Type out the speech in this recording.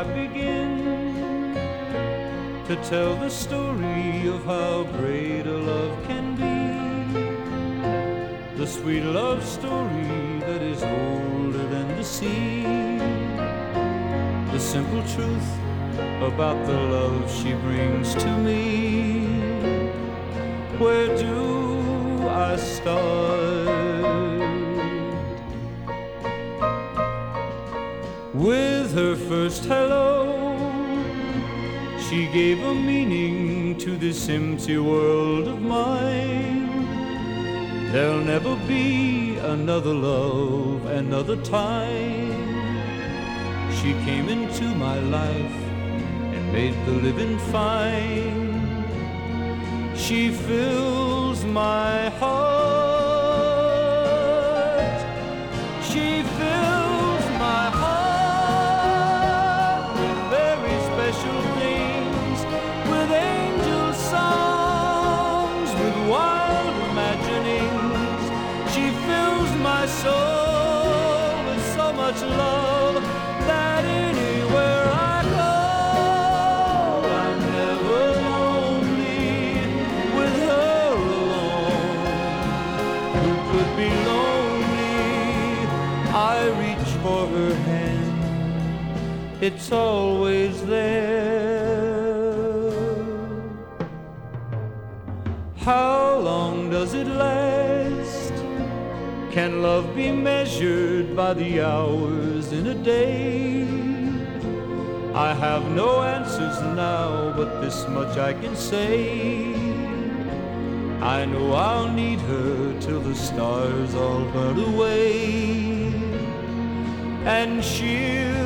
I begin to tell the story of how great a love can be, the sweet love story that is older than the sea, the simple truth about the love she brings to me. Where do I start? With her first hello, she gave a meaning to this empty world of mine. There'll never be another love, another time. She came into my life and made the living fine. She fills my heart. She fills my heart with very special things, with angel songs, with wild imaginings. She fills my soul with so much love that anywhere I go, I'm never lonely with her alone. Who could be lonely? I reach for her hand, it's always there. How long does it last? Can love be measured by the hours in a day? I have no answers now, but this much I can say. I know I'll need her till the stars all burn away, and she'll